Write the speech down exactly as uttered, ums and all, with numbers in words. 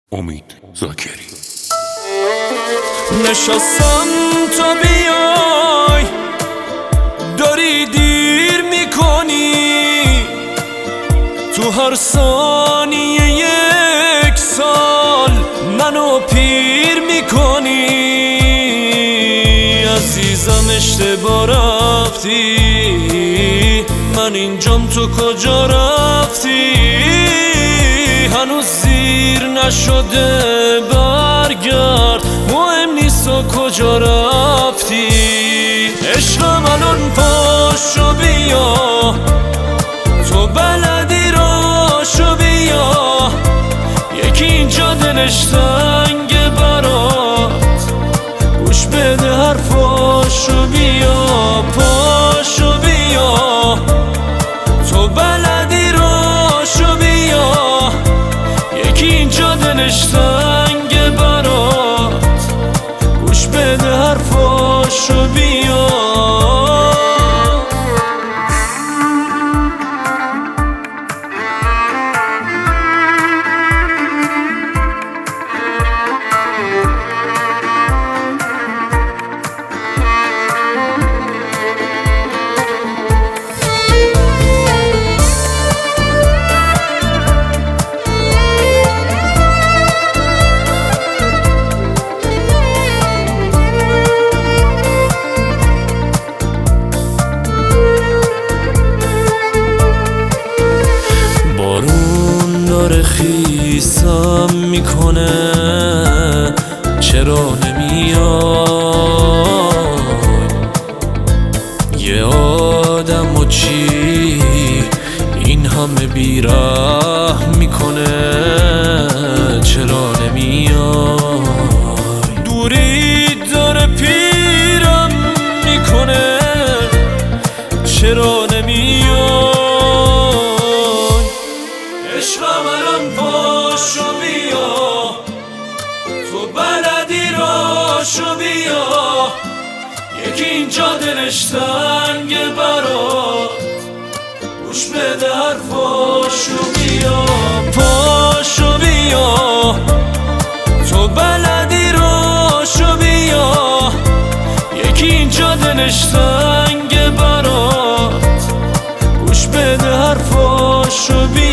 امید زاکری. نشستم تا بیای، داری دیر میکنی، تو هر ثانیه یک سال منو پیر میکنی. عزیزم اشتباه رفتی، من اینجام تو کجا رفتی؟ هنوز زیر نشده برگرد، مهم نیست تو کجا رفتی. عشقم الان پاشو بیا، تو بلدی راشو بیا، یکی اینجا دلش تنگه برات، گوش بده حرفاشو بیا. پاشو بیا، تو بلدی راشو بیا، یکی اینجا دلش تنگه برات، گوش بده حرفاشو بیا. داره خیسم میکنه، چرا نمیای؟ یه آدم و چی این همه بیره میکنه، چرا نمیای؟ دوری داره پیرم میکنه، چرا نمیای؟ عشقم الان پاشو بیا، تو بلدی راشو بیا، یکی اینجا دلش تنگه برات، گوش بده حرفاشو بیا. پاشو بیا، تو بلدی راشو بیا، یکی اینجا دلش تنگه برات، گوش بده حرفاشو بیا.